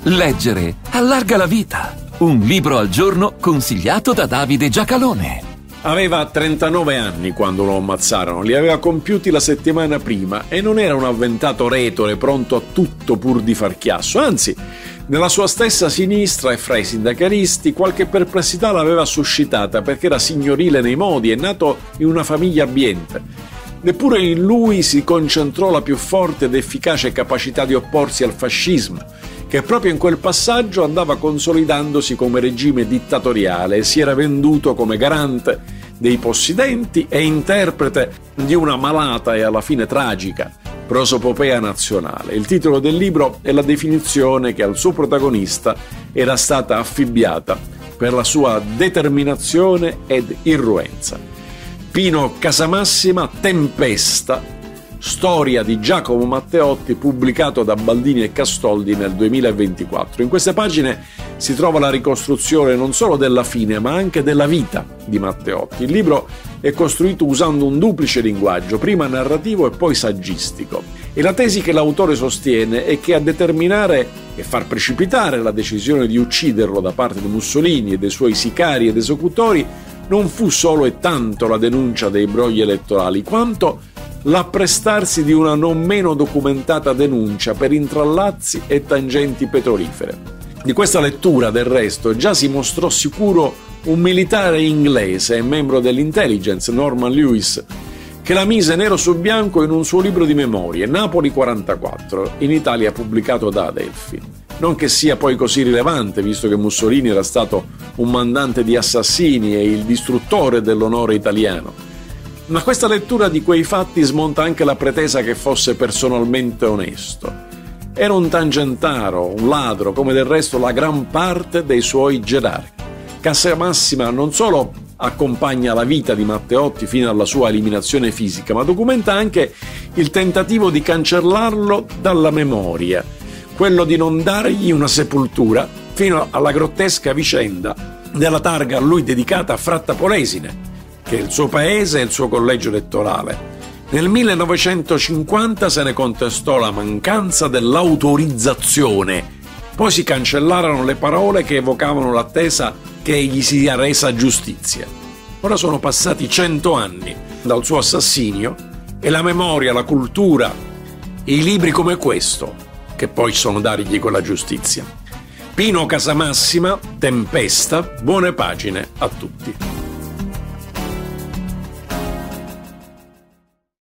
Leggere allarga la vita. Un libro al giorno consigliato da Davide Giacalone. Aveva 39 anni quando lo ammazzarono, li aveva compiuti la settimana prima e non era un avventato retore pronto a tutto pur di far chiasso, anzi, nella sua stessa sinistra e fra i sindacalisti qualche perplessità l'aveva suscitata perché era signorile nei modi e nato in una famiglia abbiente. Neppure in lui si concentrò la più forte ed efficace capacità di opporsi al fascismo, che proprio in quel passaggio andava consolidandosi come regime dittatoriale e si era venduto come garante dei possidenti e interprete di una malata e alla fine tragica prosopopea nazionale. Il titolo del libro è la definizione che al suo protagonista era stata affibbiata per la sua determinazione ed irruenza. Pino Casamassima, Tempesta, storia di Giacomo Matteotti, pubblicato da Baldini e Castoldi nel 2024. In queste pagine si trova la ricostruzione non solo della fine, ma anche della vita di Matteotti. Il libro è costruito usando un duplice linguaggio, prima narrativo e poi saggistico. E la tesi che l'autore sostiene è che a determinare e far precipitare la decisione di ucciderlo da parte di Mussolini e dei suoi sicari ed esecutori non fu solo e tanto la denuncia dei brogli elettorali, quanto l'apprestarsi di una non meno documentata denuncia per intrallazzi e tangenti petrolifere. Di questa lettura, del resto, già si mostrò sicuro un militare inglese e membro dell'intelligence, Norman Lewis, che la mise nero su bianco in un suo libro di memorie, Napoli 44, in Italia pubblicato da Adelphi. Non che sia poi così rilevante, visto che Mussolini era stato un mandante di assassini e il distruttore dell'onore italiano. Ma questa lettura di quei fatti smonta anche la pretesa che fosse personalmente onesto. Era un tangentaro, un ladro, come del resto la gran parte dei suoi gerarchi. Casamassima non solo accompagna la vita di Matteotti fino alla sua eliminazione fisica, ma documenta anche il tentativo di cancellarlo dalla memoria, quello di non dargli una sepoltura, fino alla grottesca vicenda della targa a lui dedicata a Fratta Polesine, che è il suo paese e il suo collegio elettorale. Nel 1950 se ne contestò la mancanza dell'autorizzazione, poi si cancellarono le parole che evocavano l'attesa che gli sia resa giustizia. Ora sono passati 100 anni dal suo assassinio e la memoria, la cultura, i libri come questo, che poi sono dargli quella giustizia. Pino Casamassima, Tempesta, buone pagine a tutti.